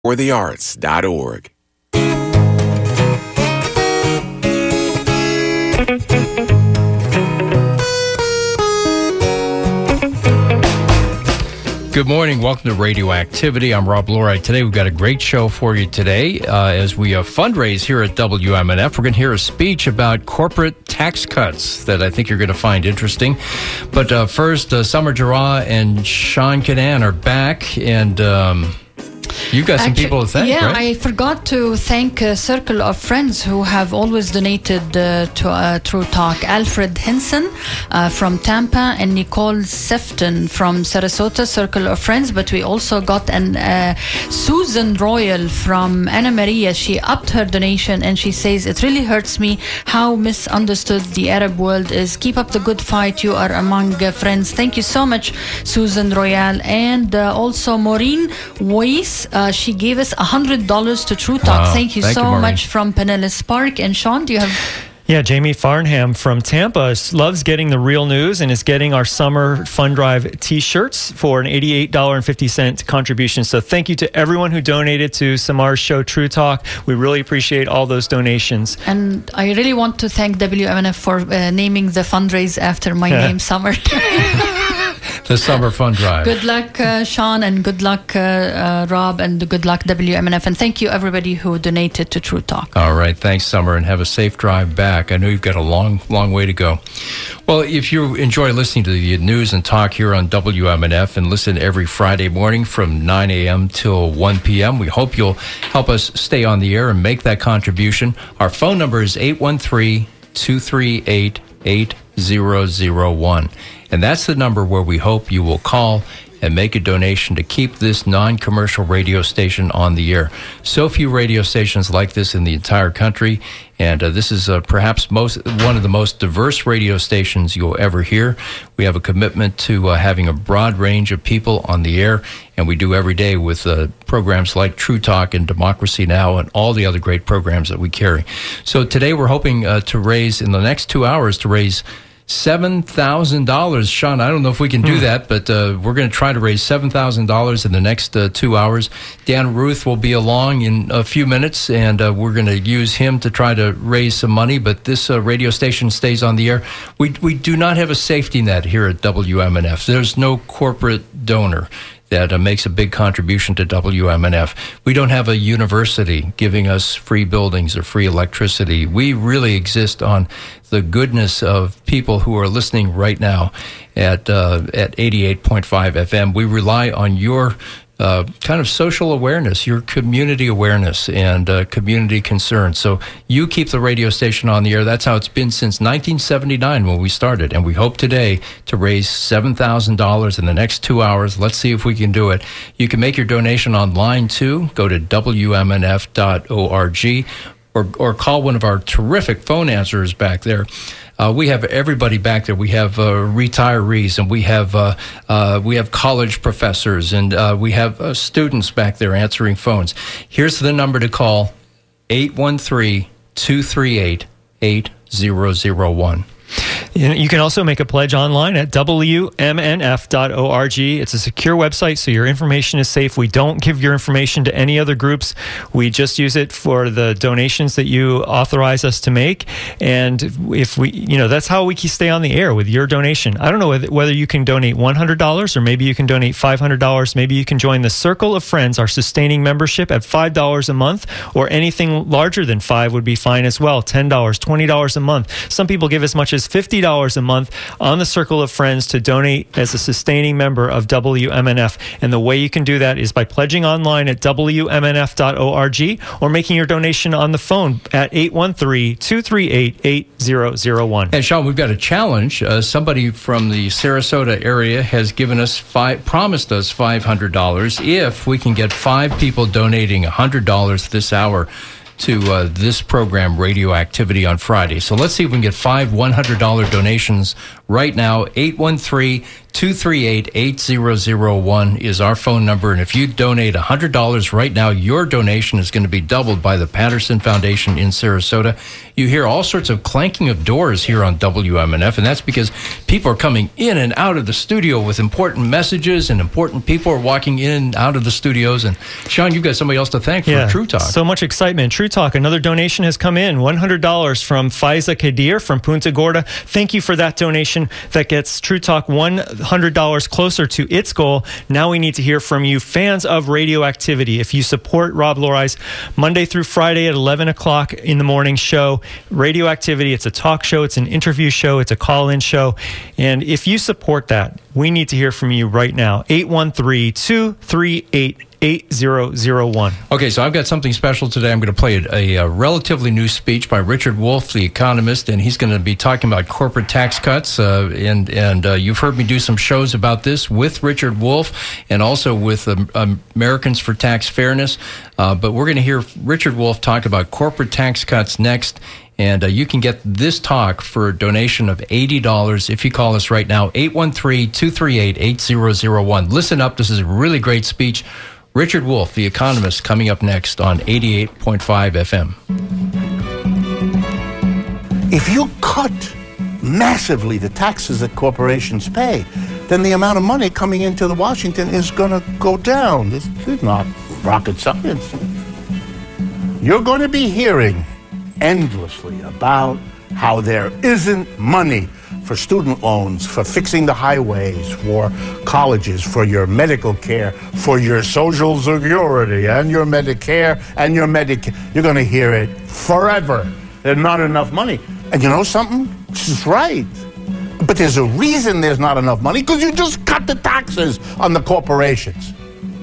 forthearts.org. Good morning. Welcome to Radioactivity. I'm Rob Lorite. Today we've got a great show for you today as we fundraise here at WMNF. We're going to hear a speech about corporate tax cuts that I think you're going to find interesting. But first, Summer Jarrah and Sean Canan are back, and you've got some people to thank, yeah, right? I forgot to thank a circle of friends who have always donated to True Talk. Alfred Henson from Tampa and Nicole Sefton from Sarasota, circle of friends. But we also got Susan Royal from Anna Maria. She upped her donation and she says, it really hurts me how misunderstood the Arab world is. Keep up the good fight. You are among friends. Thank you so much, Susan Royal. And also Maureen Weiss. She gave us $100 to True Talk. Wow. Thank you so much from Pinellas Park. And Sean, do you have... Yeah, Jamie Farnham from Tampa loves getting the real news and is getting our summer fund drive T-shirts for an $88.50 contribution. So thank you to everyone who donated to Samar's show, True Talk. We really appreciate all those donations. And I really want to thank WMNF for naming the fundraise after my name, Summer. The Summer Fund Drive. Good luck, Sean, and good luck, Rob, and good luck, WMNF. And thank you, everybody who donated to True Talk. All right. Thanks, Summer, and have a safe drive back. I know you've got a long, long way to go. Well, if you enjoy listening to the news and talk here on WMNF and listen every Friday morning from 9 a.m. till 1 p.m., we hope you'll help us stay on the air and make that contribution. Our phone number is 813-238-8001. And that's the number where we hope you will call and make a donation to keep this non-commercial radio station on the air. So few radio stations like this in the entire country, and this is perhaps one of the most diverse radio stations you'll ever hear. We have a commitment to having a broad range of people on the air, and we do every day with programs like True Talk and Democracy Now! And all the other great programs that we carry. So today we're hoping to raise, in the next 2 hours, to raise $7,000. Sean, I don't know if we can do that, but we're going to try to raise $7,000 in the next 2 hours. Dan Ruth will be along in a few minutes, and we're going to use him to try to raise some money, but this radio station stays on the air. We do not have a safety net here at WMNF. There's no corporate donor that makes a big contribution to WMNF. We don't have a university giving us free buildings or free electricity. We really exist on the goodness of people who are listening right now at 88.5 FM. We rely on your kind of social awareness, your community awareness and community concern. So you keep the radio station on the air. That's how it's been since 1979 when we started. And we hope today to raise $7,000 in the next 2 hours. Let's see if we can do it. You can make your donation online too. Go to WMNF.org or call one of our terrific phone answerers back there. We have everybody back there. We have retirees, and we have college professors, and we have students back there answering phones. Here's the number to call: 813-238-8001. You can also make a pledge online at WMNF.org. It's a secure website, so your information is safe. We don't give your information to any other groups. We just use it for the donations that you authorize us to make. And if that's how we can stay on the air with your donation. I don't know whether you can donate $100 or maybe you can donate $500. Maybe you can join the Circle of Friends, our sustaining membership at $5 a month, or anything larger than $5 would be fine as well. $10, $20 a month. Some people give as much as $50 a month on the Circle of Friends to donate as a sustaining member of WMNF. And the way you can do that is by pledging online at WMNF.org or making your donation on the phone at 813-238-8001. And Sean, we've got a challenge. Somebody from the Sarasota area has promised us $500 if we can get 5 people donating $100 this hour to this program, Radioactivity on Friday. So let's see if we can get 5 $100 donations right now. 813 238-8001 is our phone number. And if you donate $100 right now, your donation is going to be doubled by the Patterson Foundation in Sarasota. You hear all sorts of clanking of doors here on WMNF, and that's because people are coming in and out of the studio with important messages, and important people are walking in and out of the studios. And Sean, you've got somebody else to thank for True Talk. So much excitement. True Talk, another donation has come in, $100 from Faiza Kadir from Punta Gorda. Thank you for that donation. That gets True Talk $100 closer to its goal. Now we need to hear from you, fans of Radioactivity. If you support Rob Lorai's Monday through Friday at 11 o'clock in the morning show, Radioactivity, it's a talk show, it's an interview show, it's a call-in show. And if you support that, we need to hear from you right now. 813-238-8001. Okay, so I've got something special today. I'm going to play a relatively new speech by Richard Wolff, the economist, and he's going to be talking about corporate tax cuts. And you've heard me do some shows about this with Richard Wolff and also with Americans for Tax Fairness. But we're going to hear Richard Wolff talk about corporate tax cuts next. And you can get this talk for a donation of $80 if you call us right now, 813-238-8001. Listen up. This is a really great speech. Richard Wolff, the economist, coming up next on 88.5 FM. If you cut massively the taxes that corporations pay, then the amount of money coming into Washington is going to go down. This is not rocket science. You're going to be hearing endlessly about how there isn't money for student loans, for fixing the highways, for colleges, for your medical care, for your Social Security and your Medicare and your Medicaid. You're going to hear it forever. There's not enough money. And you know something? This is right. But there's a reason there's not enough money, because you just cut the taxes on the corporations.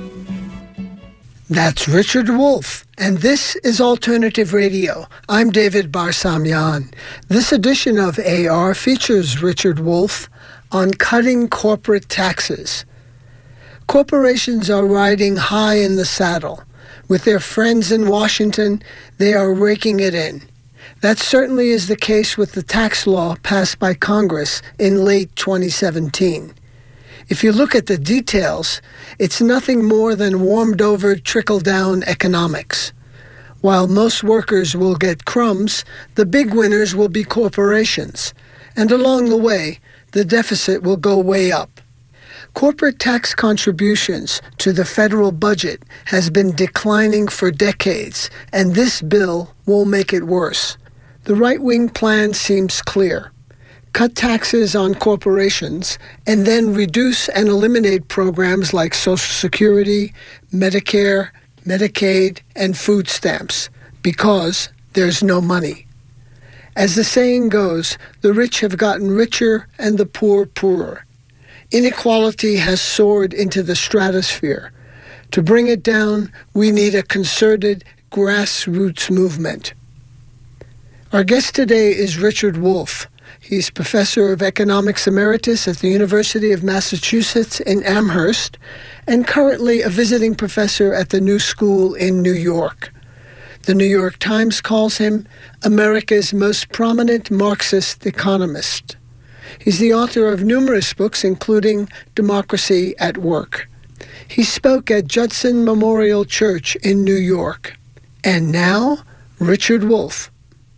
That's Richard Wolff, and this is Alternative Radio. I'm David Barsamian. This edition of AR features Richard Wolff on cutting corporate taxes. Corporations are riding high in the saddle. With their friends in Washington, they are raking it in. That certainly is the case with the tax law passed by Congress in late 2017. If you look at the details, it's nothing more than warmed-over trickle-down economics. While most workers will get crumbs, the big winners will be corporations. And along the way, the deficit will go way up. Corporate tax contributions to the federal budget has been declining for decades, and this bill will make it worse. The right-wing plan seems clear. Cut taxes on corporations, and then reduce and eliminate programs like Social Security, Medicare, Medicaid, and food stamps, because there's no money. As the saying goes, the rich have gotten richer and the poor poorer. Inequality has soared into the stratosphere. To bring it down, we need a concerted grassroots movement. Our guest today is Richard Wolff. He's professor of economics emeritus at the University of Massachusetts in Amherst and currently a visiting professor at the New School in New York. The New York Times calls him America's most prominent Marxist economist. He's the author of numerous books, including Democracy at Work. He spoke at Judson Memorial Church in New York. And now, Richard Wolff.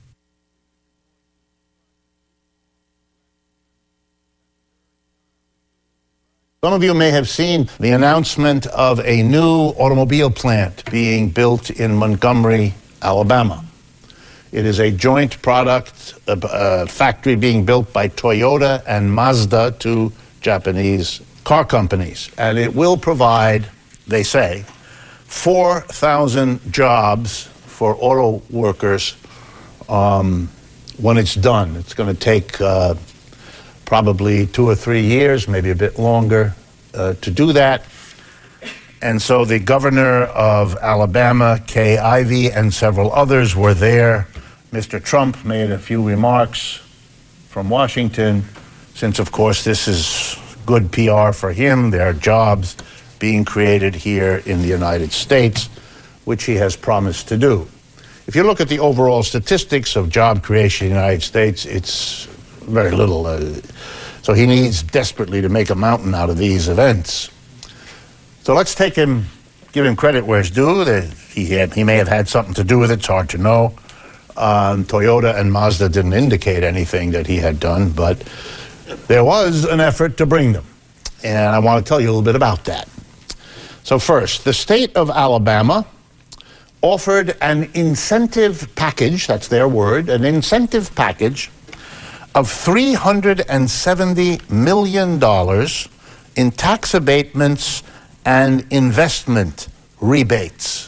Some of you may have seen the announcement of a new automobile plant being built in Montgomery, Alabama. It is a joint product factory being built by Toyota and Mazda, two Japanese car companies. And it will provide, they say, 4,000 jobs for auto workers when it's done. It's going to take probably 2 or 3 years, maybe a bit longer, to do that. And so the governor of Alabama, Kay Ivey, and several others were there. Mr. Trump made a few remarks from Washington, since, of course, this is good PR for him. There are jobs being created here in the United States, which he has promised to do. If you look at the overall statistics of job creation in the United States, it's very little. So he needs desperately to make a mountain out of these events. So let's give him credit where it's due. He may have had something to do with it. It's hard to know. Toyota and Mazda didn't indicate anything that he had done, but there was an effort to bring them. And I want to tell you a little bit about that. So first, the state of Alabama offered an incentive package, that's their word, an incentive package of $370 million in tax abatements and investment rebates.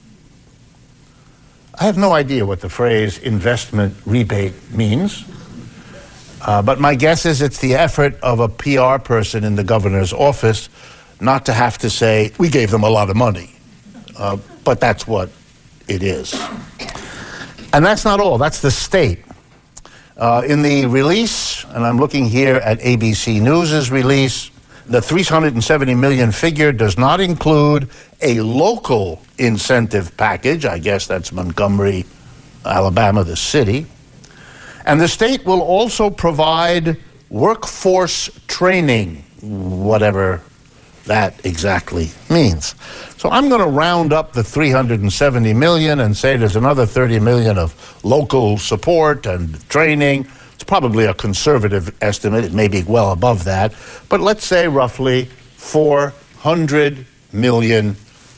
I have no idea what the phrase investment rebate means, but my guess is it's the effort of a PR person in the governor's office not to have to say, we gave them a lot of money. But that's what it is. And that's not all. That's the state. In the release, and I'm looking here at ABC News' release, the $370 million figure does not include a local incentive package. I guess that's Montgomery, Alabama, the city. And the state will also provide workforce training, whatever that exactly means. So I'm going to round up the $370 million and say there's another $30 million of local support and training. It's probably a conservative estimate. It may be well above that. But let's say roughly $400 million.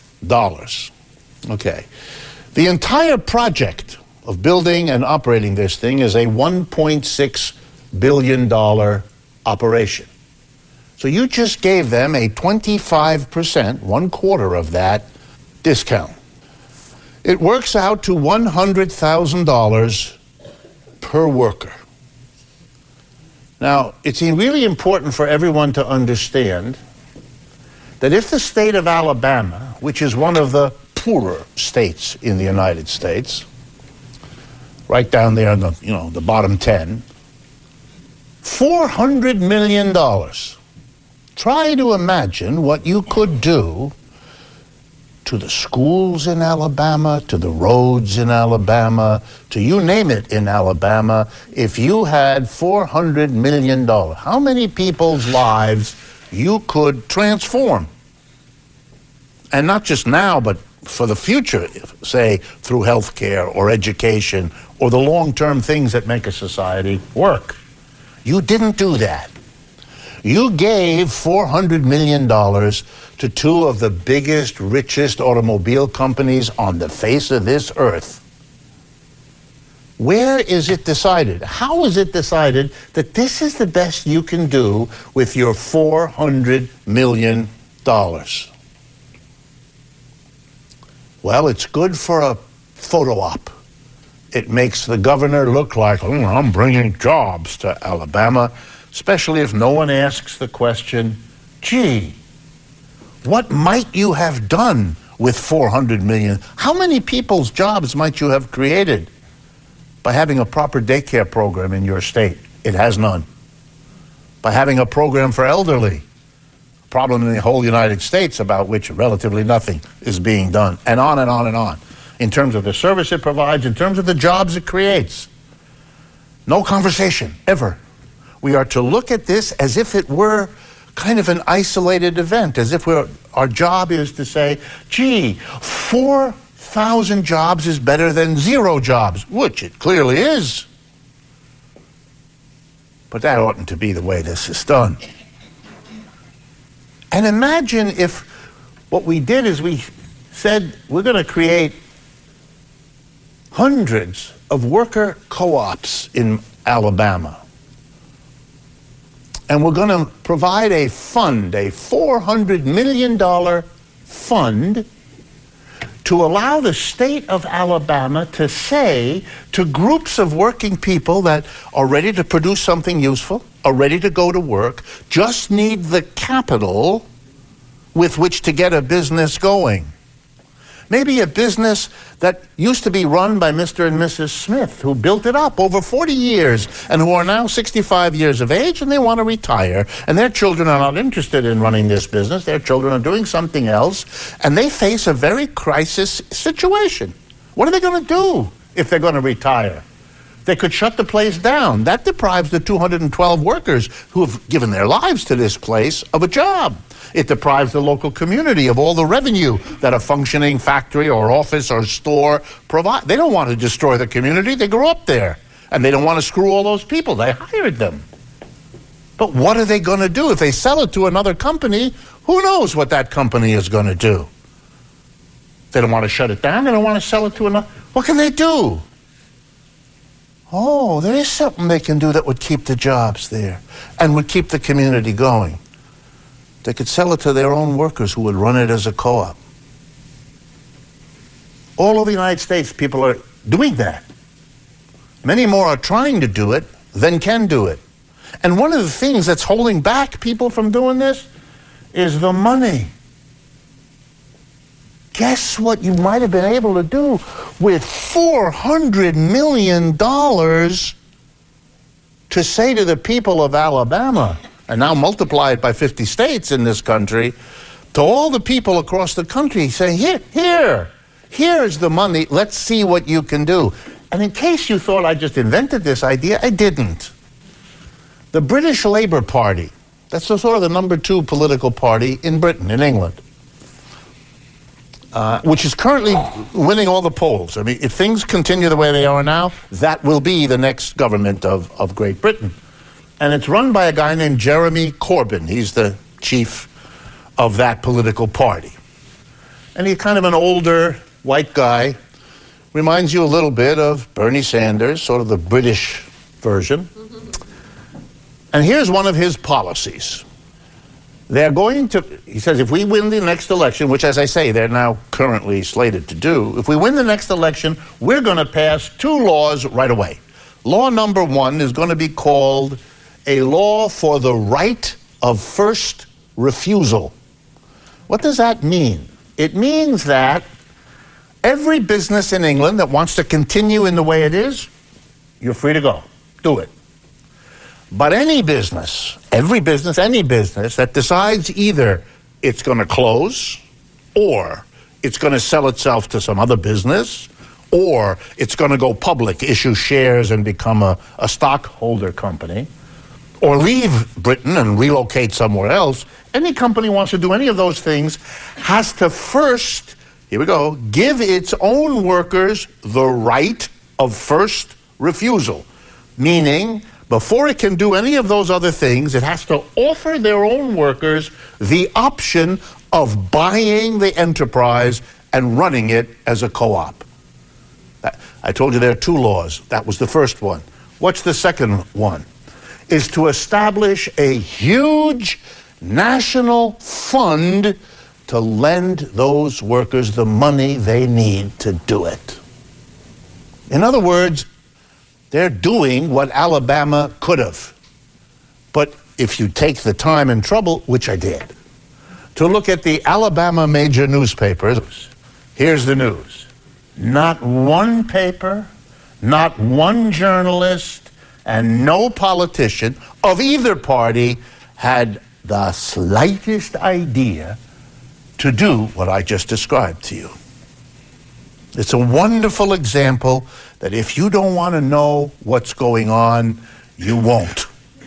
Okay. The entire project of building and operating this thing is a $1.6 billion operation. So you just gave them a 25%, 1/4 of that, discount. It works out to $100,000 per worker. Now, it's really important for everyone to understand that if the state of Alabama, which is one of the poorer states in the United States, right down there in the bottom 10, $400 million. Try to imagine what you could do to the schools in Alabama, to the roads in Alabama, to you name it in Alabama, if you had $400 million. How many people's lives you could transform? And not just now, but for the future, say, through health care or education or the long-term things that make a society work. You didn't do that. You gave $400 million to two of the biggest, richest automobile companies on the face of this earth. Where is it decided? How is it decided that this is the best you can do with your $400 million? Well, it's good for a photo op. It makes the governor look like, I'm bringing jobs to Alabama, especially if no one asks the question, gee, what might you have done with $400 million? How many people's jobs might you have created by having a proper daycare program in your state? It has none. By having a program for elderly, a problem in the whole United States about which relatively nothing is being done, and on and on and on, in terms of the service it provides, in terms of the jobs it creates. No conversation, ever. We are to look at this as if it were kind of an isolated event, as if our job is to say, gee, 4,000 jobs is better than 0 jobs, which it clearly is. But that oughtn't to be the way this is done. And imagine if what we did is we said we're going to create hundreds of worker co-ops in Alabama. And we're going to provide a fund, a $400 million fund, to allow the state of Alabama to say to groups of working people that are ready to produce something useful, are ready to go to work, just need the capital with which to get a business going. Maybe a business that used to be run by Mr. and Mrs. Smith, who built it up over 40 years and who are now 65 years of age and they want to retire. And their children are not interested in running this business. Their children are doing something else. And they face a very crisis situation. What are they going to do if they're going to retire? They could shut the place down. That deprives the 212 workers who have given their lives to this place of a job. It deprives the local community of all the revenue that a functioning factory or office or store provide. They don't want to destroy the community. They grew up there. And they don't want to screw all those people. They hired them. But what are they going to do? If they sell it to another company, who knows what that company is going to do? They don't want to shut it down. They don't want to sell it to another. What can they do? Oh, there is something they can do that would keep the jobs there and would keep the community going. They could sell it to their own workers who would run it as a co-op. All over the United States, people are doing that. Many more are trying to do it than can do it. And one of the things that's holding back people from doing this is the money. Guess what you might have been able to do with $400 million to say to the people of Alabama, and now multiply it by 50 states in this country, to all the people across the country saying, here's the money, let's see what you can do. And in case you thought I just invented this idea, I didn't. The British Labour Party, that's sort of the number 2 political party in Britain, in England, which is currently winning all the polls. I mean, if things continue the way they are now, that will be the next government of Great Britain. And it's run by a guy named Jeremy Corbyn. He's the chief of that political party. And he's kind of an older white guy. Reminds you a little bit of Bernie Sanders, sort of the British version. And here's one of his policies. They're going to, he says, if we win the next election, which, as I say, they're now currently slated to do, if we win the next election, we're going to pass 2 laws right away. Law number 1 is going to be called a law for the right of first refusal. What does that mean? It means that every business in England that wants to continue in the way it is, you're free to go. Do it. But any business, every business, any business that decides either it's going to close, or it's going to sell itself to some other business, or it's going to go public, issue shares and become a stockholder company, or leave Britain and relocate somewhere else, any company wants to do any of those things has to first, here we go, give its own workers the right of first refusal. Meaning, before it can do any of those other things, it has to offer their own workers the option of buying the enterprise and running it as a co-op. I told you there are 2 laws. That was the first one. What's the second one? Is to establish a huge national fund to lend those workers the money they need to do it. In other words, they're doing what Alabama could have. But if you take the time and trouble, which I did, to look at the Alabama major newspapers, here's the news. Not one paper, not one journalist, and no politician of either party had the slightest idea to do what I just described to you. It's a wonderful example that if you don't want to know what's going on, you won't.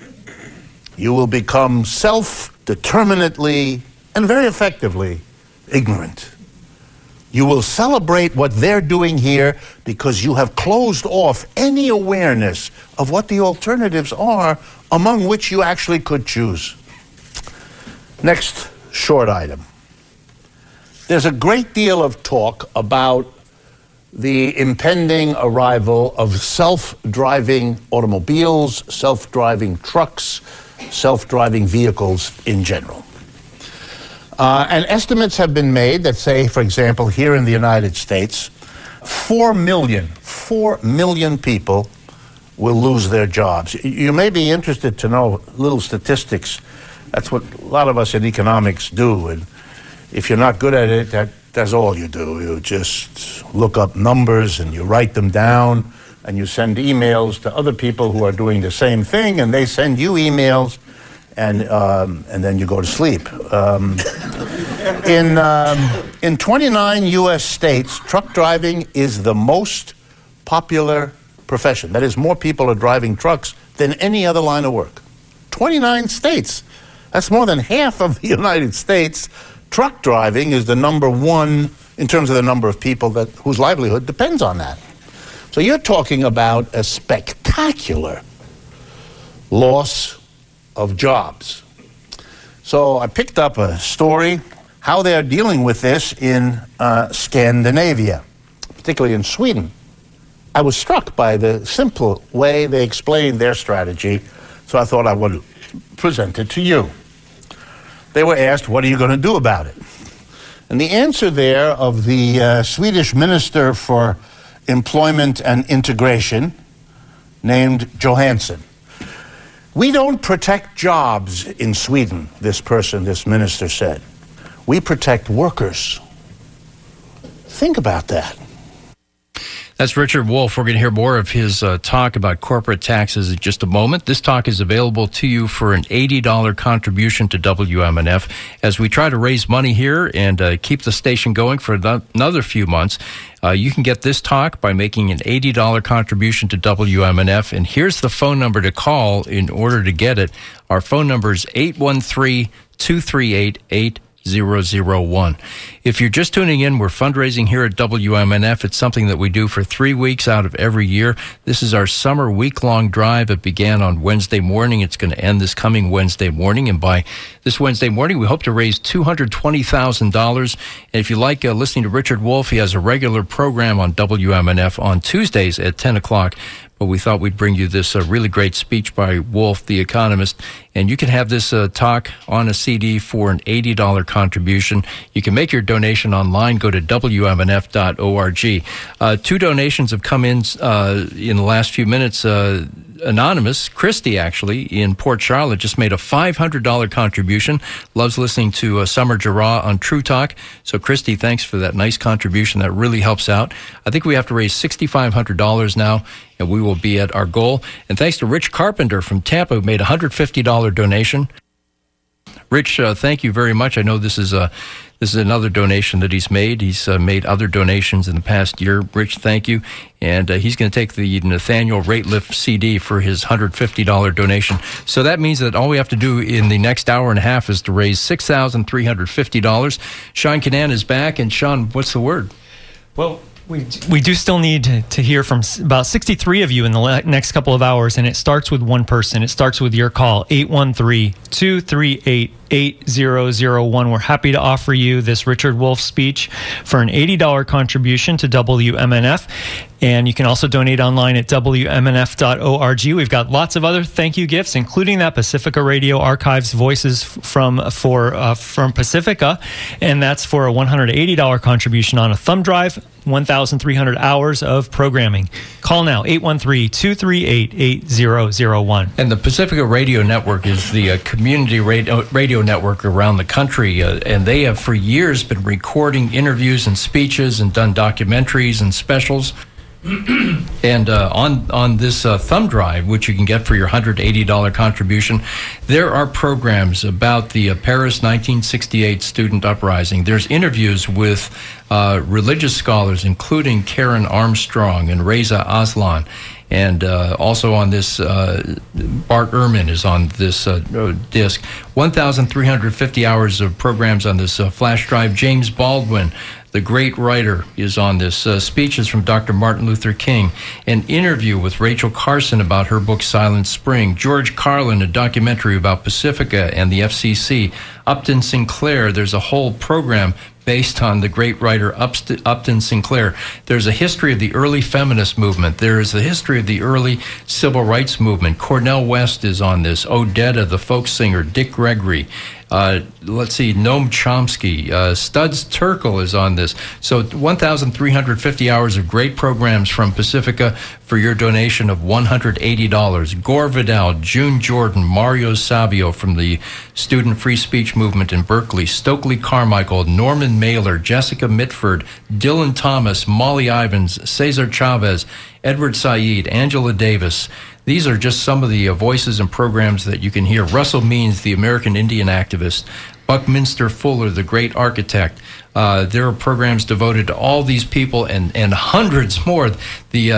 You will become self-determinately and very effectively ignorant. You will celebrate what they're doing here because you have closed off any awareness of what the alternatives are among which you actually could choose. Next short item. There's a great deal of talk about the impending arrival of self-driving automobiles, self-driving trucks, self-driving vehicles in general. And estimates have been made that say, for example, here in the United States, 4 million people will lose their jobs. You may be interested to know little statistics. That's what a lot of us in economics do. And if you're not good at it, that's all you do. You just look up numbers and you write them down and you send emails to other people who are doing the same thing, and they send you emails, and then you go to sleep. In 29 U.S. states, truck driving is the most popular profession. That is, more people are driving trucks than any other line of work. 29 states. That's more than half of the United States. Truck driving is the number one in terms of the number of people whose livelihood depends on that. So you're talking about a spectacular loss of jobs. So I picked up a story, how they're dealing with this in Scandinavia, particularly in Sweden. I was struck by the simple way they explained their strategy, so I thought I would present it to you. They were asked, what are you going to do about it? And the answer there of the Swedish Minister for Employment and Integration, named Johansson. We don't protect jobs in Sweden, this minister said. We protect workers. Think about that. That's Richard Wolff. We're going to hear more of his talk about corporate taxes in just a moment. This talk is available to you for an $80 contribution to WMNF as we try to raise money here and keep the station going for another few months. You can get this talk by making an $80 contribution to WMNF, and here's the phone number to call in order to get it. Our phone number is 813-238-8001. If you're just tuning in, we're fundraising here at WMNF. It's something that we do for 3 weeks out of every year. This is our summer week-long drive. It began on Wednesday morning. It's going to end this coming Wednesday morning. And by this Wednesday morning, we hope to raise $220,000. And if you like listening to Richard Wolff, he has a regular program on WMNF on Tuesdays at 10 o'clock. But we thought we'd bring you this really great speech by Wolff, the economist. And you can have this talk on a CD for an $80 contribution. You can make your donation online. Go to WMNF.org. 2 donations have come in the last few minutes. Anonymous, Christy, actually, in Port Charlotte, just made a $500 contribution. Loves listening to Summer Jarrah on True Talk. So, Christy, thanks for that nice contribution. That really helps out. I think we have to raise $6,500 now, and we will be at our goal. And thanks to Rich Carpenter from Tampa, who made a $150 donation. Rich, thank you very much. I know this is another donation that he's made. He's made other donations in the past year. Rich, thank you. And he's going to take the Nathaniel Rateliff CD for his $150 donation. So that means that all we have to do in the next hour and a half is to raise $6,350. Sean Kinane is back. And Sean, what's the word? Well, we do still need to hear from about 63 of you in the next couple of hours, and it starts with one person. It starts with your call, 813-238-8001. We're happy to offer you this Richard Wolff speech for an $80 contribution to WMNF. And you can also donate online at WMNF.org. We've got lots of other thank you gifts, including that Pacifica Radio Archives Voices from Pacifica. And that's for a $180 contribution on a thumb drive, 1,300 hours of programming. Call now, 813-238-8001. And the Pacifica Radio Network is the community radio network around the country. And they have for years been recording interviews and speeches and done documentaries and specials. And on this thumb drive, which you can get for your $180 contribution, there are programs about the Paris 1968 student uprising. There's interviews with religious scholars, including Karen Armstrong and Reza Aslan. And also on this, Bart Ehrman is on this disc. 1,350 hours of programs on this flash drive. James Baldwin, the great writer, is on this. Speeches from Dr. Martin Luther King. An interview with Rachel Carson about her book Silent Spring. George Carlin, a documentary about Pacifica and the FCC. Upton Sinclair, there's a whole program based on the great writer Upton Sinclair. There's a history of the early feminist movement. There is a history of the early civil rights movement. Cornel West is on this. Odetta, the folk singer. Dick Gregory. Let's see, Noam Chomsky. Studs Terkel is on this. So 1,350 hours of great programs from Pacifica for your donation of $180. Gore Vidal, June Jordan, Mario Savio from the Student Free Speech Movement in Berkeley, Stokely Carmichael, Norman Mailer, Jessica Mitford, Dylan Thomas, Molly Ivins, Cesar Chavez, Edward Said, Angela Davis. These are just some of the voices and programs that you can hear. Russell Means, the American Indian activist. Buckminster Fuller, the great architect. There are programs devoted to all these people and hundreds more. The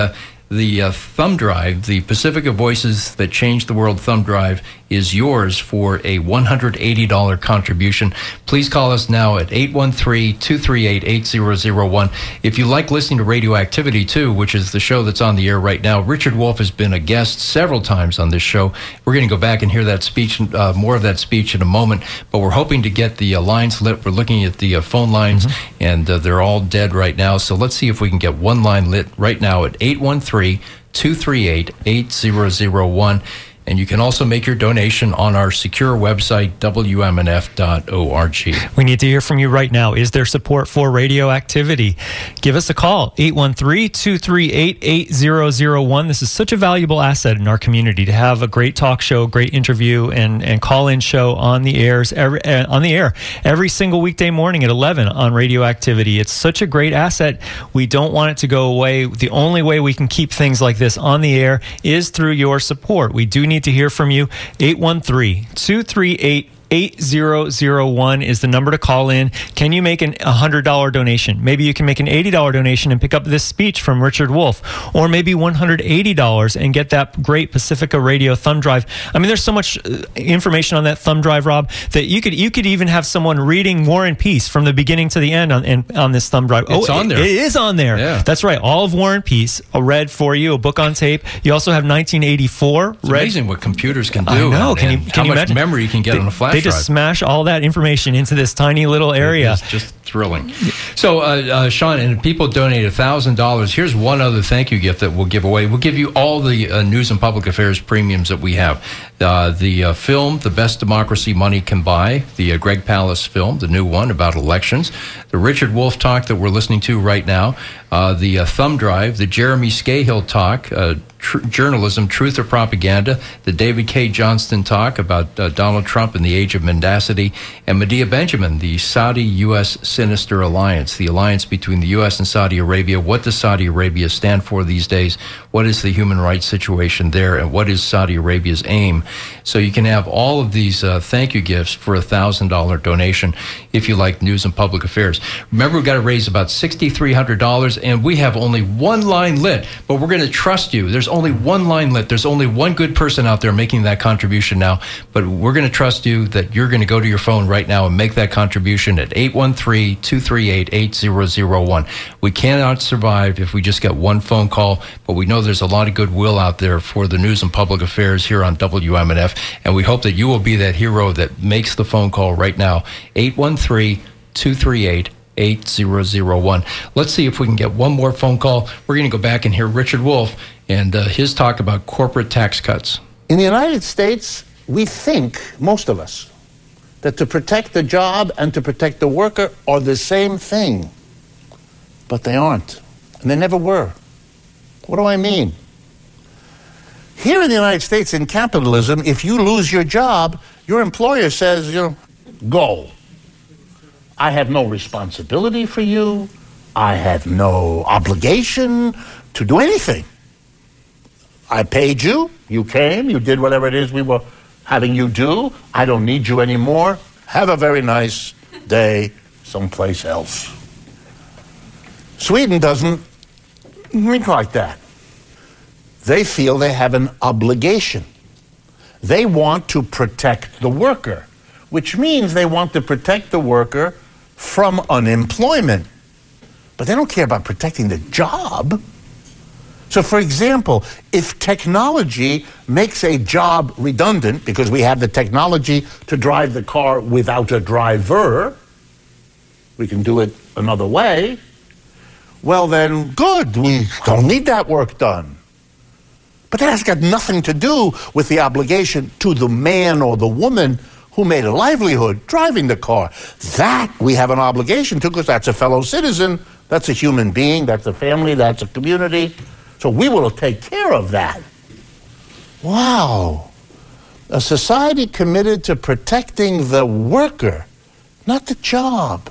the thumb drive, the Pacifica Voices That Changed the World thumb drive, is yours for a $180 contribution. Please call us now at 813-238-8001. If you like listening to Radioactivity, too, which is the show that's on the air right now, Richard Wolff has been a guest several times on this show. We're going to go back and hear that speech, more of that speech in a moment, but we're hoping to get the lines lit. We're looking at the phone lines, and they're all dead right now. So let's see if we can get one line lit right now at 813-238-8001. And you can also make your donation on our secure website, WMNF.org. We need to hear from you right now. Is there support for Radioactivity? Give us a call, 813-238-8001. This is such a valuable asset in our community to have a great talk show, great interview, and call-in show on the air every single weekday morning at 11 on Radioactivity. It's such a great asset. We don't want it to go away. The only way we can keep things like this on the air is through your support. We do need to hear from you. 813-238-8001 is the number to call in. Can you make a $100 donation? Maybe you can make an $80 donation and pick up this speech from Richard Wolff, or maybe $180 and get that great Pacifica Radio thumb drive. I mean, there's so much information on that thumb drive, Rob, that you could even have someone reading War and Peace from the beginning to the end on this thumb drive. It's on there. It is on there. Yeah. That's right. All of War and Peace read for you, a book on tape. You also have 1984. It's amazing what computers can do. I know. Can you how much imagine? memory you can get on a flash They drive. just smash all that information into this tiny little area. It's just thrilling. So, Sean, and people donate $1,000. Here's one other thank you gift that we'll give away. We'll give you all the news and public affairs premiums that we have. The film, The Best Democracy Money Can Buy, the Greg Palast film, the new one about elections, the Richard Wolff talk that we're listening to right now, the thumb drive, the Jeremy Scahill talk, journalism, truth or propaganda, the David K. Johnston talk about Donald Trump and the age of mendacity, and Medea Benjamin, the Saudi-U.S. Sinister Alliance, the alliance between the U.S. and Saudi Arabia. What does Saudi Arabia stand for these days? What is the human rights situation there? And what is Saudi Arabia's aim? So you can have all of these thank you gifts for a $1,000 donation if you like news and public affairs. Remember, we've got to raise about $6,300, and we have only one line lit, but we're going to trust you. There's only one line lit. There's only one good person out there making that contribution now, but we're going to trust you that you're going to go to your phone right now and make that contribution at 813-238-8001. We cannot survive if we just get one phone call, but we know there's a lot of goodwill out there for the news and public affairs here on WMNF, and we hope that you will be that hero that makes the phone call right now, 813-238-8001. Let's see if we can get one more phone call. We're going to go back and hear Richard Wolff and his talk about corporate tax cuts. In the United States, we think, most of us, that to protect the job and to protect the worker are the same thing. But they aren't. And they never were. What do I mean? Here in the United States, in capitalism, if you lose your job, your employer says, go. I have no responsibility for you. I have no obligation to do anything. I paid you. You came. You did whatever it is we were having you do. I don't need you anymore. Have a very nice day someplace else. Sweden doesn't think like that. They feel they have an obligation. They want to protect the worker, which means they want to protect the worker from unemployment. But they don't care about protecting the job. So, for example, if technology makes a job redundant, because we have the technology to drive the car without a driver, we can do it another way, well then, good, we don't need that work done. But that has got nothing to do with the obligation to the man or the woman who made a livelihood driving the car. That we have an obligation to, because that's a fellow citizen, that's a human being, that's a family, that's a community. So we will take care of that. Wow. A society committed to protecting the worker, not the job.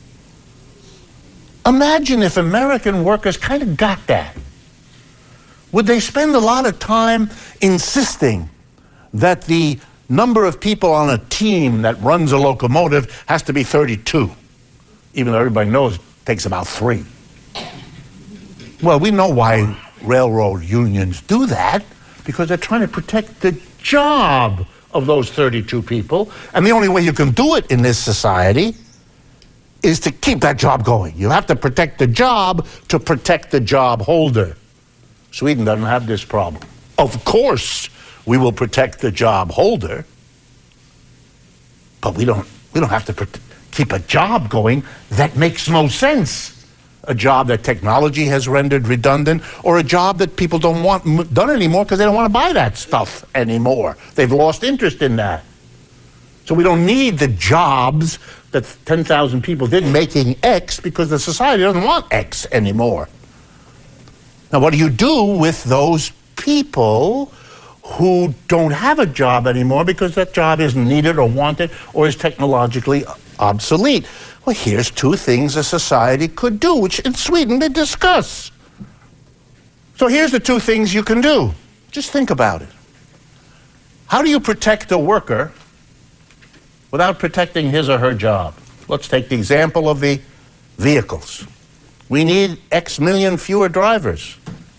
Imagine if American workers kind of got that. Would they spend a lot of time insisting that the number of people on a team that runs a locomotive has to be 32, even though everybody knows it takes about 3? Well, we know why railroad unions do that because they're trying to protect the job of those 32 people. And the only way you can do it in this society is to keep that job going. You have to protect the job to protect the job holder. Sweden doesn't have this problem. Of course, we will protect the job holder, but we don't have to keep a job going that makes no sense. A job that technology has rendered redundant, or a job that people don't want done anymore because they don't want to buy that stuff anymore. They've lost interest in that. So we don't need the jobs that 10,000 people did making X because the society doesn't want X anymore. Now, what do you do with those people who don't have a job anymore because that job isn't needed or wanted or is technologically obsolete? Well, here's two things a society could do, which in Sweden they discuss. So here's the two things you can do. Just think about it. How do you protect a worker without protecting his or her job? Let's take the example of the vehicles. We need X million fewer drivers.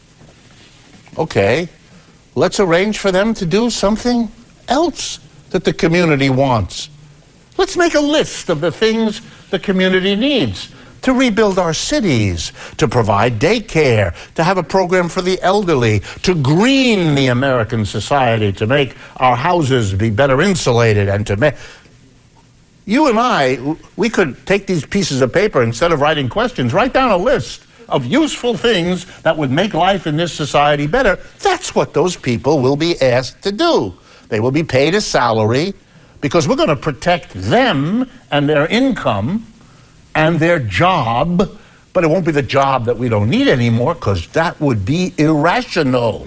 Okay, let's arrange for them to do something else that the community wants. Let's make a list of the things the community needs: to rebuild our cities, to provide daycare, to have a program for the elderly, to green the American society, to make our houses be better insulated, and to make... You and I, we could take these pieces of paper, instead of writing questions, write down a list of useful things that would make life in this society better. That's what those people will be asked to do. They will be paid a salary because we're going to protect them and their income and their job, but it won't be the job that we don't need anymore because that would be irrational.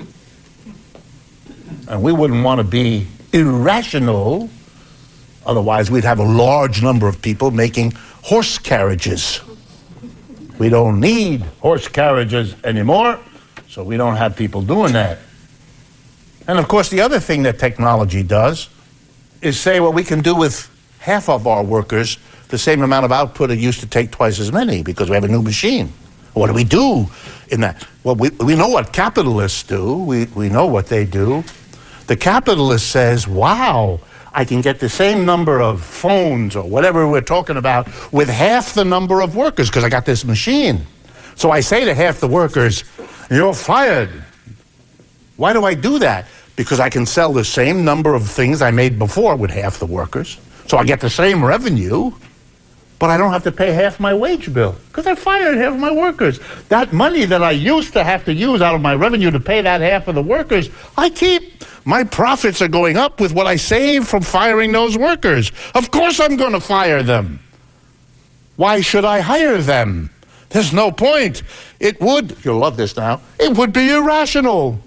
And we wouldn't want to be irrational. Otherwise, we'd have a large number of people making horse carriages. We don't need horse carriages anymore, so we don't have people doing that. And of course, the other thing that technology does is say, well, we can do with half of our workers the same amount of output it used to take twice as many because we have a new machine. What do we do in that? Well, we know what capitalists do. We know what they do. The capitalist says, wow, I can get the same number of phones or whatever we're talking about with half the number of workers because I got this machine. So I say to half the workers, you're fired. Why do I do that? Because I can sell the same number of things I made before with half the workers. So I get the same revenue, but I don't have to pay half my wage bill because I fired half of my workers. That money that I used to have to use out of my revenue to pay that half of the workers, I keep. My profits are going up with what I save from firing those workers. Of course I'm going to fire them. Why should I hire them? There's no point. It would, you'll love this now, it would be irrational.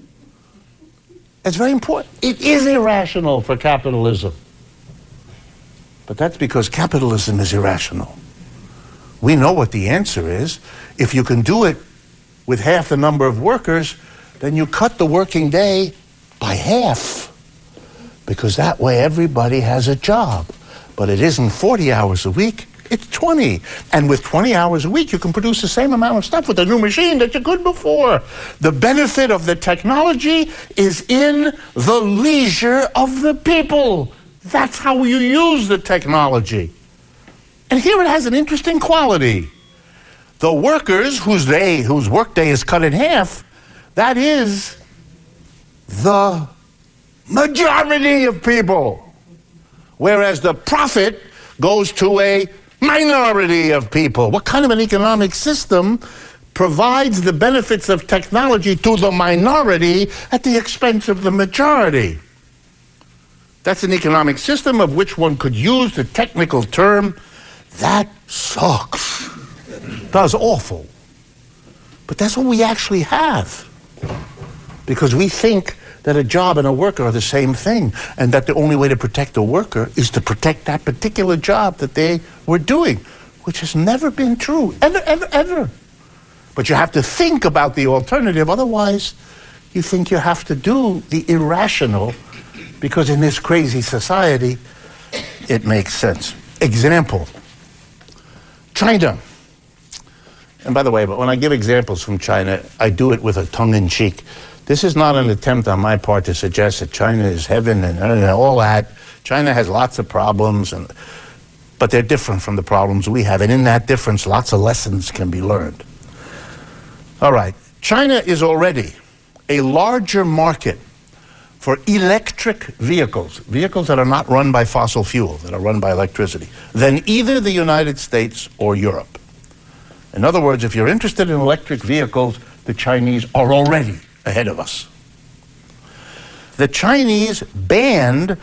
It's very important. It is irrational for capitalism. But that's because capitalism is irrational. We know what the answer is. If you can do it with half the number of workers, then you cut the working day by half, because that way everybody has a job. But it isn't 40 hours a week, it's 20. And with 20 hours a week, you can produce the same amount of stuff with a new machine that you could before. The benefit of the technology is in the leisure of the people. That's how you use the technology. And here it has an interesting quality. The workers whose workday is cut in half, that is the majority of people, whereas the profit goes to a minority of people. What kind of an economic system provides the benefits of technology to the minority at the expense of the majority? That's an economic system of which one could use the technical term, that sucks. That's awful. But that's what we actually have. Because we think that a job and a worker are the same thing, and that the only way to protect a worker is to protect that particular job that they were doing, which has never been true, ever, ever, ever. But you have to think about the alternative, otherwise you think you have to do the irrational, because in this crazy society, it makes sense. Example, China. And by the way, but when I give examples from China, I do it with a tongue-in-cheek. This is not an attempt on my part to suggest that China is heaven and all that. China has lots of problems, but they're different from the problems we have. And in that difference, lots of lessons can be learned. All right. China is already a larger market for electric vehicles that are not run by fossil fuel, that are run by electricity, than either the United States or Europe. In other words, if you're interested in electric vehicles, the Chinese are already ahead of us. The Chinese banned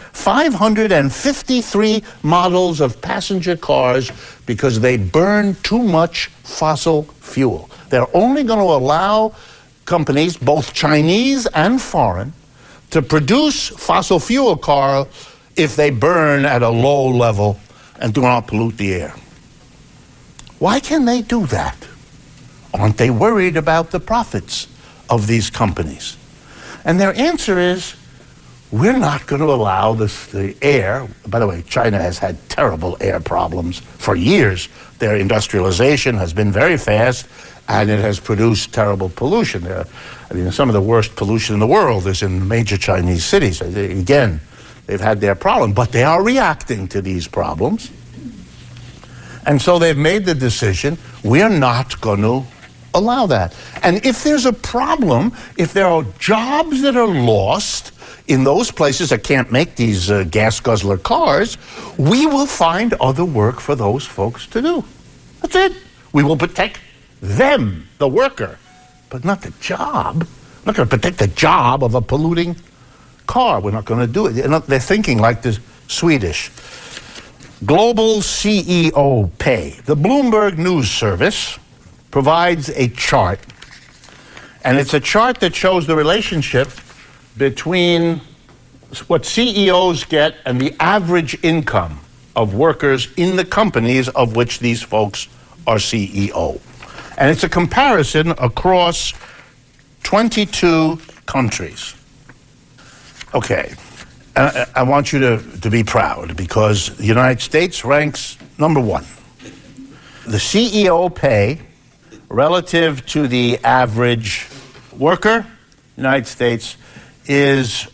553 models of passenger cars because they burn too much fossil fuel. They're only going to allow companies, both Chinese and foreign, to produce fossil fuel cars if they burn at a low level and do not pollute the air. Why can they do that? Aren't they worried about the profits of these companies? And their answer is, we're not going to allow the air. By the way, China has had terrible air problems for years. Their industrialization has been very fast, and it has produced terrible pollution. Some of the worst pollution in the world is in major Chinese cities. Again, they've had their problem, but they are reacting to these problems. And so they've made the decision, we're not going to allow that. And if there's a problem, if there are jobs that are lost in those places that can't make these gas guzzler cars, we will find other work for those folks to do. That's it. We will protect them, the worker, but not the job. We're not going to protect the job of a polluting car. We're not going to do it. They're thinking like the Swedish. Global CEO pay. The Bloomberg News Service provides a chart, and it's a chart that shows the relationship between what CEOs get and the average income of workers in the companies of which these folks are CEO. And it's a comparison across 22 countries. Okay, I want you to be proud, because the United States ranks number one. The CEO pay relative to the average worker, United States, is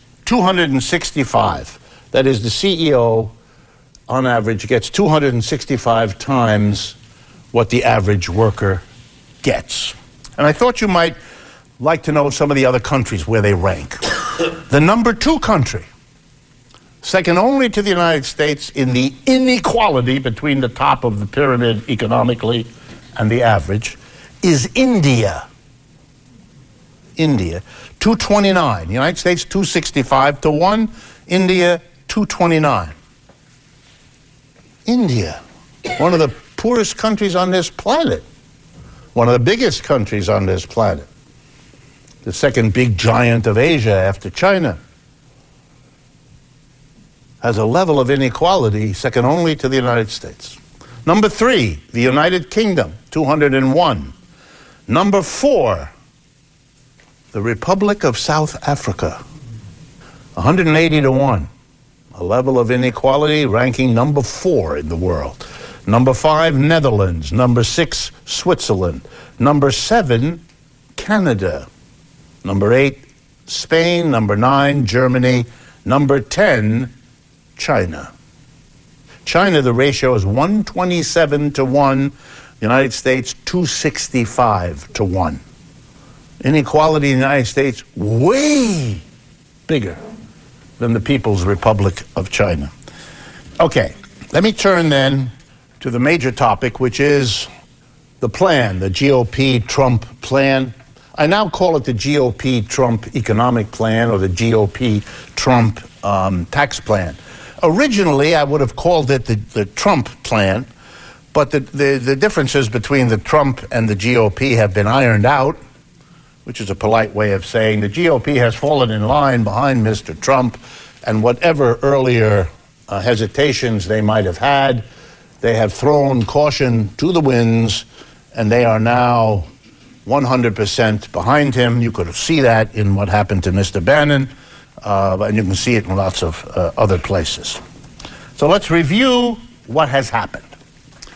265. That is, the CEO, on average, gets 265 times what the average worker gets. And I thought you might like to know some of the other countries where they rank. The number two country, second only to the United States in the inequality between the top of the pyramid economically and the average, is India. India, 229. The United States, 265 to 1. India, 229. India, one of the poorest countries on this planet. One of the biggest countries on this planet. The second big giant of Asia after China. Has a level of inequality second only to the United States. Number three, the United Kingdom, 201. Number four, the Republic of South Africa, 180 to 1. A level of inequality ranking number 4 in the world. Number 5, Netherlands. Number 6, Switzerland. Number 7, Canada. Number 8, Spain. Number 9, Germany. Number 10, China. China, the ratio is 127 to 1. United States, 265 to 1. Inequality in the United States, way bigger than the People's Republic of China. Okay, let me turn then to the major topic, which is the plan, the GOP Trump plan. I now call it the GOP Trump economic plan, or the GOP Trump tax plan. Originally, I would have called it the Trump plan, but the differences between the Trump and the GOP have been ironed out, which is a polite way of saying the GOP has fallen in line behind Mr. Trump, and whatever earlier hesitations they might have had, they have thrown caution to the winds, and they are now 100% behind him. You could see that in what happened to Mr. Bannon, and you can see it in lots of other places. So let's review what has happened.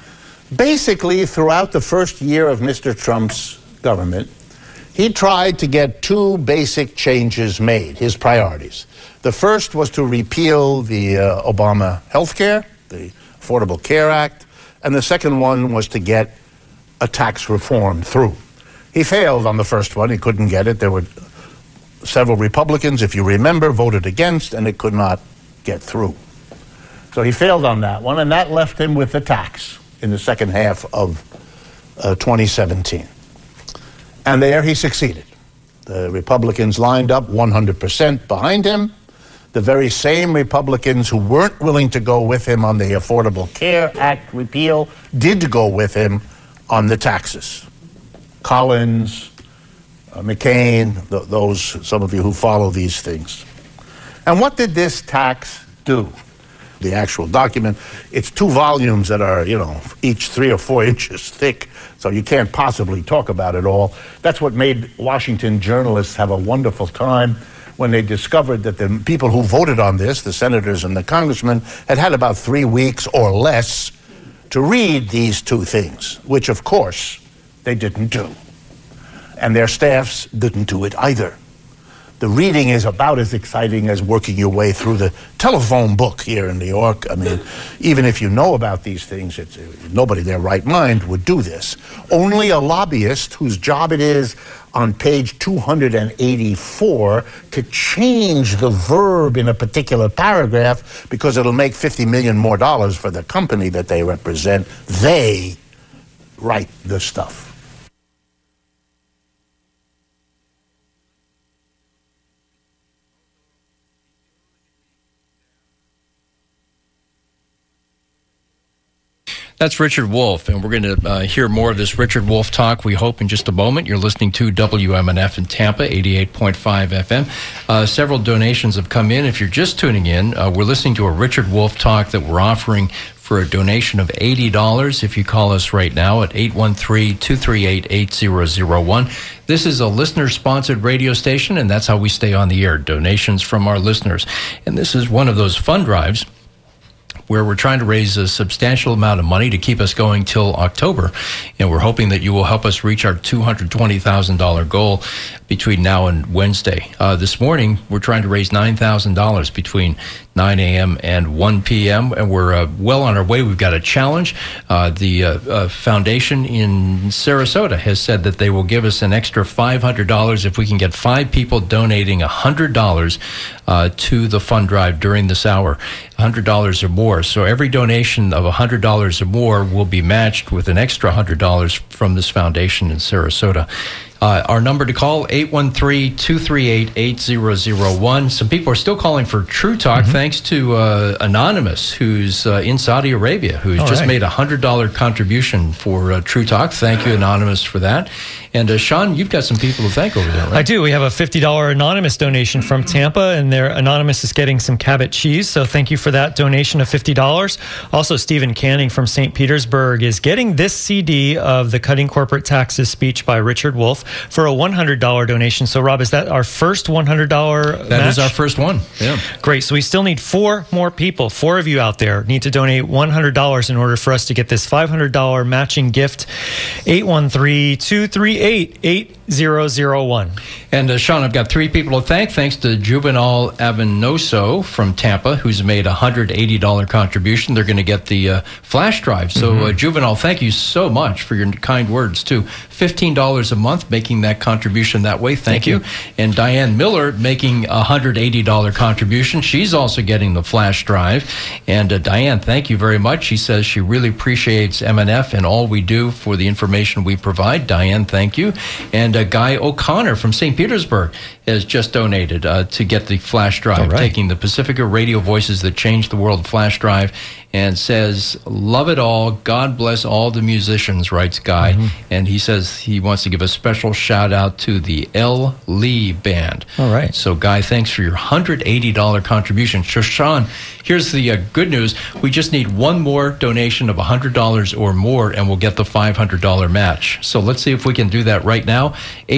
Basically, throughout the first year of Mr. Trump's government, he tried to get two basic changes made, his priorities. The first was to repeal the Obama health care, the Affordable Care Act, and the second one was to get a tax reform through. He failed on the first one. He couldn't get it. There were several Republicans, if you remember, voted against, and it could not get through. So he failed on that one, and that left him with the tax in the second half of 2017. And there he succeeded. The Republicans lined up 100% behind him. The very same Republicans who weren't willing to go with him on the Affordable Care Act repeal did go with him on the taxes. Collins, McCain, those, some of you who follow these things. And what did this tax do? The actual document, it's 2 volumes that are, each 3 or 4 inches thick, so you can't possibly talk about it all. That's what made Washington journalists have a wonderful time when they discovered that the people who voted on this, the senators and the congressmen, had about 3 weeks or less to read these 2 things, which, of course, they didn't do. And their staffs didn't do it either. The reading is about as exciting as working your way through the telephone book here in New York. I mean, even if you know about these things, nobody in their right mind would do this. Only a lobbyist whose job it is on page 284 to change the verb in a particular paragraph because it'll make $50 million more for the company that they represent. They write the stuff. That's Richard Wolff, and we're going to hear more of this Richard Wolff talk, we hope, in just a moment. You're listening to WMNF in Tampa, 88.5 FM. Several donations have come in. If you're just tuning in, we're listening to a Richard Wolff talk that we're offering for a donation of $80 if you call us right now at 813-238-8001. This is a listener-sponsored radio station, and that's how we stay on the air, donations from our listeners. And this is one of those fund drives where we're trying to raise a substantial amount of money to keep us going till October. And we're hoping that you will help us reach our $220,000 goal between now and Wednesday. This morning, we're trying to raise $9,000 between 9 a.m. and 1 p.m., and we're well on our way. We've got a challenge. The foundation in Sarasota has said that they will give us an extra $500 if we can get 5 people donating $100 to the fund drive during this hour, $100 or more. So every donation of $100 or more will be matched with an extra $100 from this foundation in Sarasota. Our number to call, 813-238-8001. Some people are still calling for True Talk, thanks to Anonymous, who's in Saudi Arabia, who's just made a $100 contribution for True Talk. Thank you, Anonymous, for that. And Sean, you've got some people to thank over there, right? I do. We have a $50 Anonymous donation from Tampa, and their Anonymous is getting some Cabot cheese, so thank you for that donation of $50. Also, Stephen Canning from St. Petersburg is getting this CD of the Cutting Corporate Taxes speech by Richard Wolff for a $100 donation. So, Rob, is that our first $100 match? That is our first one, yeah. Great. So we still need 4 more people. 4 of you out there need to donate $100 in order for us to get this $500 matching gift. 813-238-8001. And Sean, I've got 3 people to thank. Thanks to Juvenal Avenoso from Tampa, who's made a $180 contribution. They're going to get the flash drive. So, Juvenal, thank you so much for your kind words, too. $15 a month, making that contribution that way. Thank you. And Diane Miller making a $180 contribution. She's also getting the flash drive. And Diane, thank you very much. She says she really appreciates MNF and all we do for the information we provide. Diane, thank you. And Guy O'Connor from St. Petersburg has just donated to get the flash drive, taking the Pacifica Radio Voices That Changed the World flash drive, and says, love it all. God bless all the musicians, writes Guy. And he says he wants to give a special shout out to the L. Lee Band. All right. So, Guy, thanks for your $180 contribution. So, Sean, here's the good news. We just need one more donation of $100 or more, and we'll get the $500 match. So let's see if we can do that right now.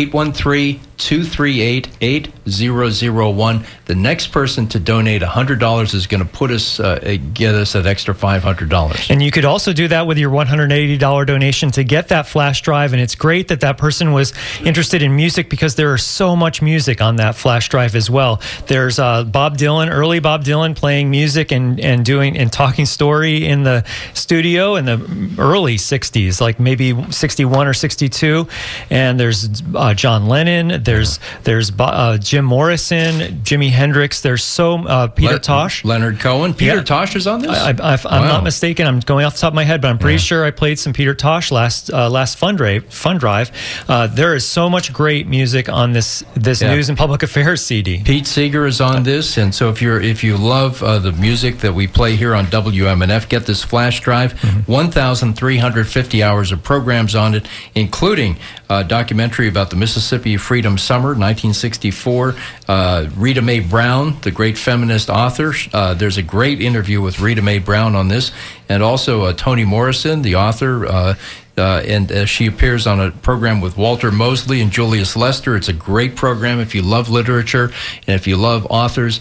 813-238-8001. The next person to donate $100 is going to put us, get us that extra $500. And you could also do that with your $180 donation to get that flash drive. And it's great that that person was interested in music, because there is so much music on that flash drive as well. There's Bob Dylan, early Bob Dylan, playing music and doing and talking story in the studio in the early 60s, like maybe 61 or 62. And there's John Lennon. There's Jim Morrison, Jimi Hendrix. There's Peter Tosh, Leonard Cohen. Peter Tosh is on this. I'm not mistaken. I'm going off the top of my head, but I'm pretty sure I played some Peter Tosh last fund drive. There is so much great music on this News and Public Affairs CD. Pete Seeger is on this, and so if you love the music that we play here on WMNF, get this flash drive. 1,350 hours of programs on it, including a documentary about the Mississippi Freedom Summer, 1964. Rita Mae Brown, the great feminist author. There's a great interview with Rita Mae Brown on this, and also Toni Morrison, the author. And she appears on a program with Walter Mosley and Julius Lester. It's a great program if you love literature and if you love authors.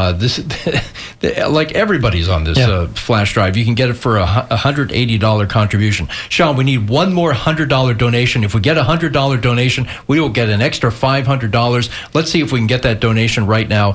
Like everybody's on this flash drive. You can get it for a $180 contribution. Sean, we need one more $100 donation. If we get a $100 donation, we will get an extra $500. Let's see if we can get that donation right now.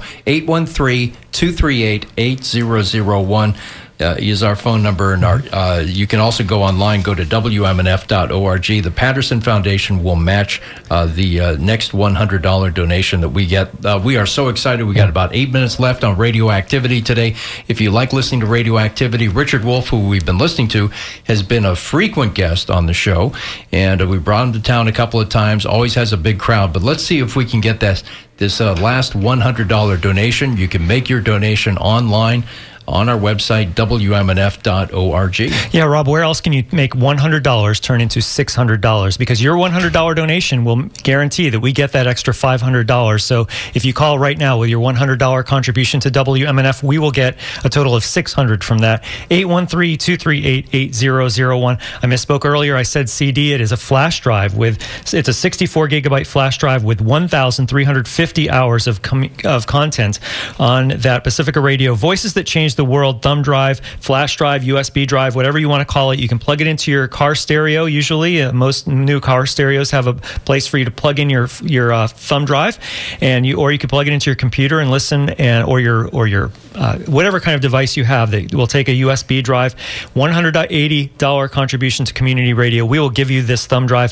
813-238-8001. Is our phone number, and you can also go online, go to WMNF.org. The Patterson Foundation will match the next $100 donation that we get. We are so excited. We got about 8 minutes left on Radioactivity today. If you like listening to Radioactivity, Richard Wolff, who we've been listening to, has been a frequent guest on the show, and we brought him to town a couple of times, always has a big crowd. But let's see if we can get this last $100 donation. You can make your donation online on our website, WMNF.org. Yeah, Rob, where else can you make $100 turn into $600? Because your $100 donation will guarantee that we get that extra $500. So if you call right now with your $100 contribution to WMNF, we will get a total of $600 from that. 813-238-8001. I misspoke earlier. I said CD. It is a flash drive it's a 64 gigabyte flash drive with 1,350 hours of content on that Pacifica Radio Voices That Changed the World thumb drive, flash drive, USB drive, whatever you want to call it. You can plug it into your car stereo. Usually, most new car stereos have a place for you to plug in your thumb drive, or you can plug it into your computer and listen, or your whatever kind of device you have that will take a USB drive. $180 contribution to community radio. We will give you this thumb drive.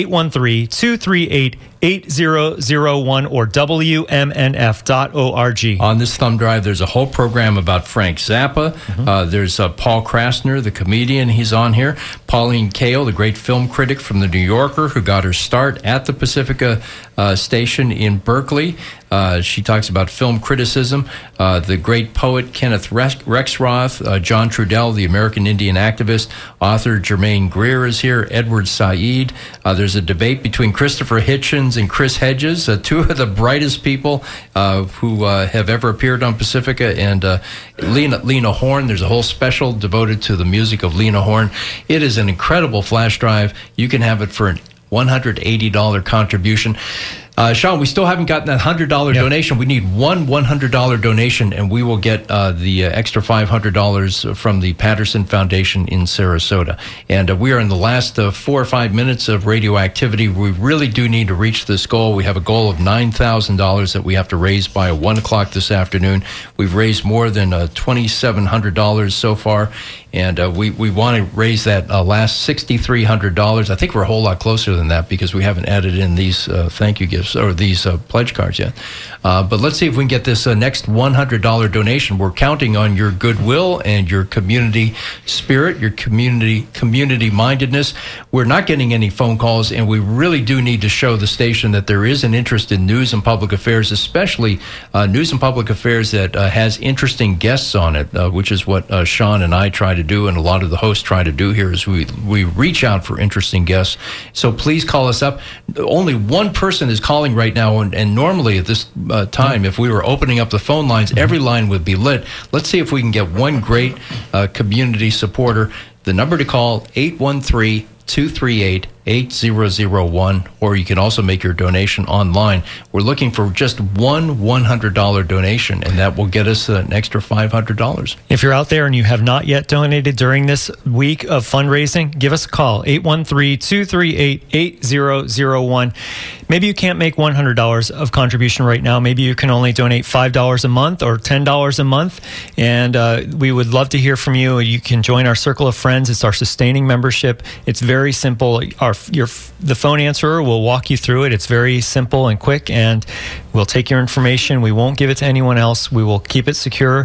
813-238-8001 or WMNF.org. On this thumb drive, there's a whole program about Frank Zappa. There's Paul Krasner, the comedian. He's on here. Pauline Kael, the great film critic from The New Yorker, who got her start at the Pacifica station in Berkeley. She talks about film criticism. The great poet Kenneth Rexroth, John Trudell, the American Indian activist, author Germaine Greer is here, Edward Said. There's a debate between Christopher Hitchens and Chris Hedges, two of the brightest people who have ever appeared on Pacifica, and Lena Horne. There's a whole special devoted to the music of Lena Horne. It is an incredible flash drive. You can have it for an $180 contribution. Sean, we still haven't gotten that $100 donation. We need one $100 donation, and we will get the extra $500 from the Patterson Foundation in Sarasota. And we are in the last 4 or 5 minutes of Radioactivity. We really do need to reach this goal. We have a goal of $9,000 that we have to raise by 1 o'clock this afternoon. We've raised more than $2,700 so far, and we want to raise that last $6,300. I think we're a whole lot closer than that because we haven't added in these thank you gifts or these pledge cards yet. But let's see if we can get this next $100 donation. We're counting on your goodwill and your community spirit, your community mindedness. We're not getting any phone calls, and we really do need to show the station that there is an interest in news and public affairs, especially news and public affairs that has interesting guests on it, which is what Sean and I try to do, and a lot of the hosts try to do here, is we reach out for interesting guests. So please call us up. Only one person is calling right now, and normally at this time, if we were opening up the phone lines, every line would be lit. Let's see if we can get one great community supporter. The number to call, 813-238-8001. 238-8001, or you can also make your donation online. We're looking for just one $100 donation, and that will get us an extra $500. If you're out there and you have not yet donated during this week of fundraising, give us a call, 813-238-8001. Maybe you can't make $100 of contribution right now. Maybe you can only donate $5 a month or $10 a month, and we would love to hear from you. You can join our Circle of Friends. It's our sustaining membership. It's very simple. The phone answerer will walk you through it. It's very simple and quick, and we'll take your information. We won't give it to anyone else. We will keep it secure.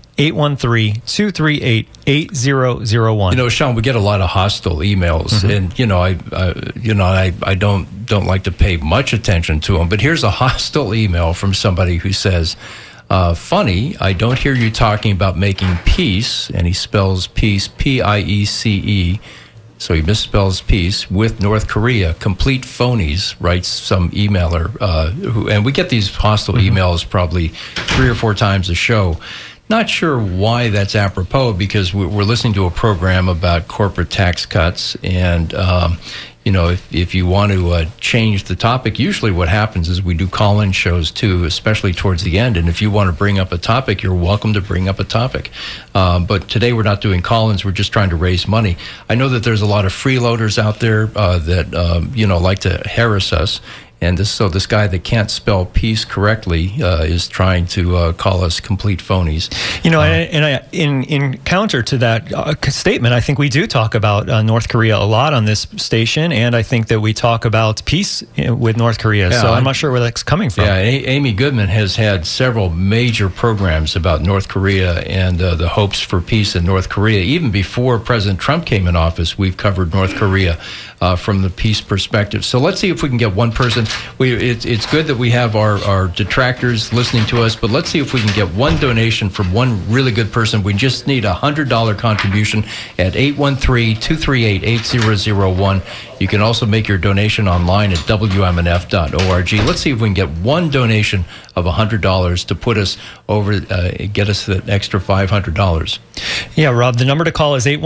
813-238-8001. You know, Sean, we get a lot of hostile emails, and I don't like to pay much attention to them. But here's a hostile email from somebody who says, "Funny, I don't hear you talking about making peace," and he spells peace P-I-E-C-E. So he misspells peace with North Korea. Complete phonies, writes some emailer, and we get these hostile emails probably 3 or 4 times a show. Not sure why that's apropos, because we're listening to a program about corporate tax cuts, and if you want to change the topic, usually what happens is we do call-in shows too, especially towards the end. And if you want to bring up a topic, you're welcome to bring up a topic. But today we're not doing call-ins; we're just trying to raise money. I know that there's a lot of freeloaders out there that like to harass us. And this guy that can't spell peace correctly is trying to call us complete phonies. In counter to that statement, I think we do talk about North Korea a lot on this station, and I think that we talk about peace with North Korea. Yeah, so I'm not sure where that's coming from. Yeah, Amy Goodman has had several major programs about North Korea and the hopes for peace in North Korea. Even before President Trump came in office, we've covered North Korea from the peace perspective. So let's see if we can get one person. It's good that we have our detractors listening to us, but let's see if we can get one donation from one really good person. We just need a $100 contribution at 813-238-8001. You can also make your donation online at WMNF.org. Let's see if we can get one donation of $100 to put us over, get us that extra $500. Yeah, Rob, the number to call is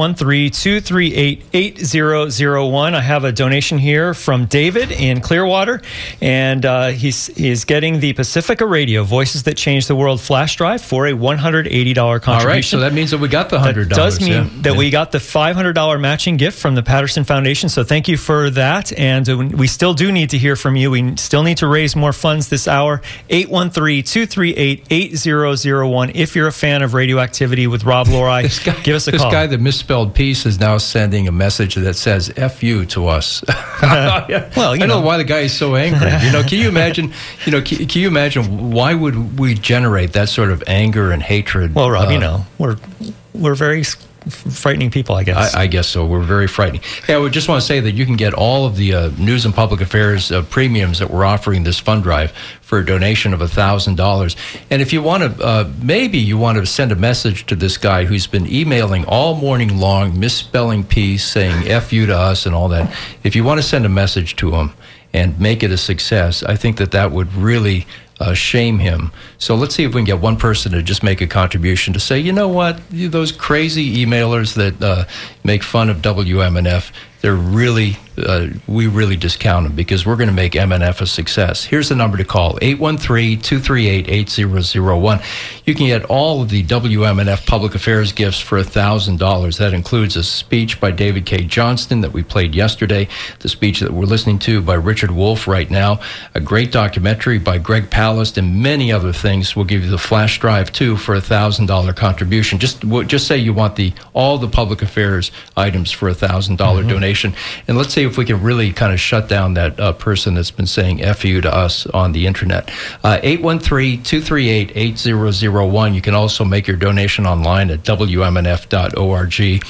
813-238-8001. I have a donation here from David in Clearwater, and he's getting the Pacifica Radio Voices That Change the World flash drive for a $180 contribution. All right, so that means that we got the $100. That does mean that we got the $500 matching gift from the Patterson Foundation, so thank you for that. And we still do need to hear from you. We still need to raise more funds this hour. 813-238-8001. If you're a fan of Radioactivity with Rob Lorai, give us a call. This guy that misspelled peace is now sending a message that says "F you" to us. Well, I don't know why the guy is so angry. Can you imagine? Can you imagine why would we generate that sort of anger and hatred? Well, Rob, we're very frightening people, I guess. I guess so. We're very frightening. Hey, I would just want to say that you can get all of the news and public affairs premiums that we're offering this fund drive for a donation of $1,000. And if you want to, maybe you want to send a message to this guy who's been emailing all morning long, misspelling peace, saying F you to us and all that. If you want to send a message to him and make it a success, I think that would really shame him. So let's see if we can get one person to just make a contribution to say, you know what, those crazy emailers that make fun of WMNF, they're really, we really discount them, because we're going to make MNF a success. Here's the number to call, 813-238-8001. You can get all of the WMNF public affairs gifts for $1,000. That includes a speech by David K. Johnston that we played yesterday, the speech that we're listening to by Richard Wolff right now, a great documentary by Greg Palast, and many other things. We'll give you the flash drive, too, for a $1,000 contribution. Just say you want all the public affairs items for a $1,000 donation. And let's see if we can really kind of shut down that person that's been saying F you to us on the internet. 813-238-8001. You can also make your donation online at WMNF.org.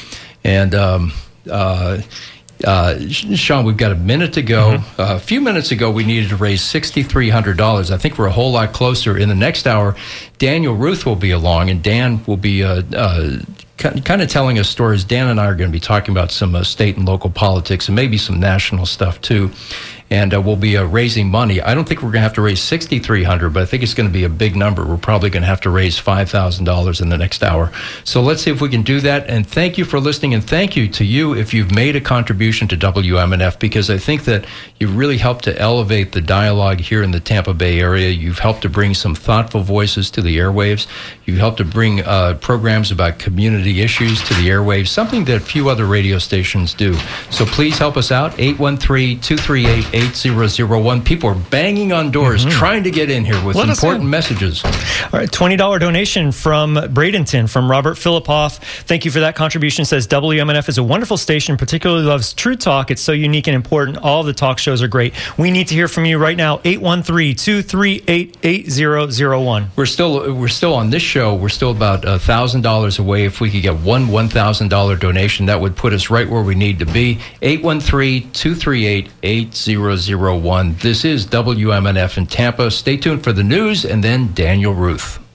And Sean, we've got a minute to go. A few minutes ago, we needed to raise $6,300. I think we're a whole lot closer. In the next hour, Daniel Ruth will be along, and Dan will be kind of telling us stories. Dan and I are going to be talking about some state and local politics and maybe some national stuff too. and we'll be raising money. I don't think we're going to have to raise $6,300, but I think it's going to be a big number. We're probably going to have to raise $5,000 in the next hour. So let's see if we can do that. And thank you for listening, and thank you to you if you've made a contribution to WMNF, because I think that you've really helped to elevate the dialogue here in the Tampa Bay area. You've helped to bring some thoughtful voices to the airwaves. You've helped to bring programs about community issues to the airwaves, something that few other radio stations do. So please help us out, 813-238-8001. People are banging on doors trying to get in here with important messages. All right, $20 donation from Bradenton, from Robert Philippoff. Thank you for that contribution. Says WMNF is a wonderful station, particularly loves True Talk. It's so unique and important. All of the talk shows are great. We need to hear from you right now, 813-238-8001. We're still on this show. We're still about $1,000 away. If we could get one $1,000 donation, that would put us right where we need to be. 813-238-8001. This is WMNF in Tampa. Stay tuned for the news and then Daniel Ruth.